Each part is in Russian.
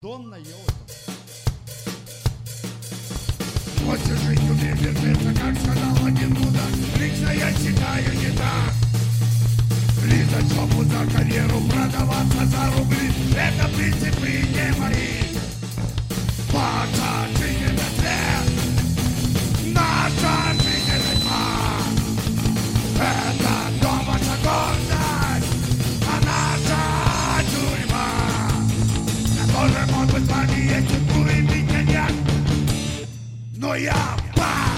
Донна, елка. Хочешь жить, умей держаться, как сказал один мудак. Лично я считаю не так. Лизать жопу за карьеру, продаваться за рубли — это принципы не мои. Ваша жизненный свет, наша жизненная тьма. Это дом, ваша гордость, а наша тюрьма. Я тоже мог бы с вами есть судьбу и бить меня, но я пап.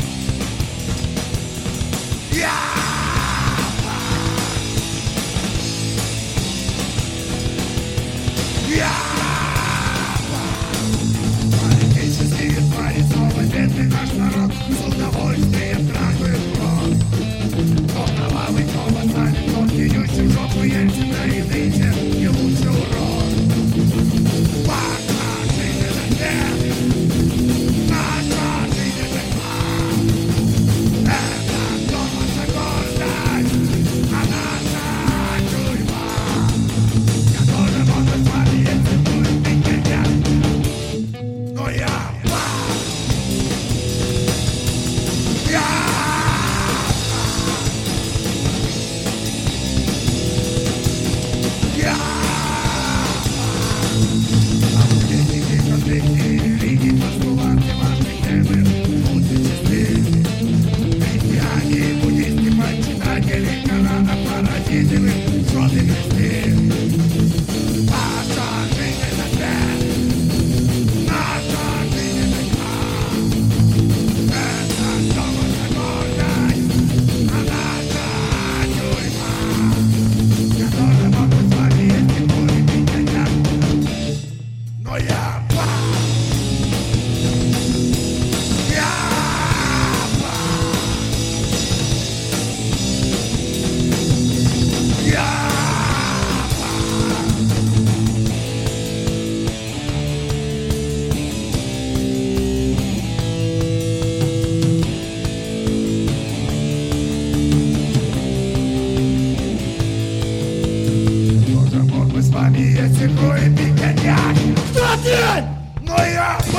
Политические твари снова бедный наш народ с удовольствием трахают в рот. Кто кровавый, кто восстанет, кто пьющий в жопу Ельцина и нынче не лучший урод. Ваша жизненная смерть, наша жизненная тьма. Это дом, наша гордость, а наша тюрьма. Я тоже мог бы с вами, если будет бить меня, но я пап. Религии, постулаты, важные темы, будьте чисты. Христиане, буддисты, почитатели Корана, паразиты, шоты кресты. Ваша жизненная смерть, наша жизненная тьма. Это дом, ваша гордость, а наша тюрьма. Я тоже мог бы с вами, если будет бить меня, но я пап. Тоже мог бы с вами, если кроет меня, кто ты? Но я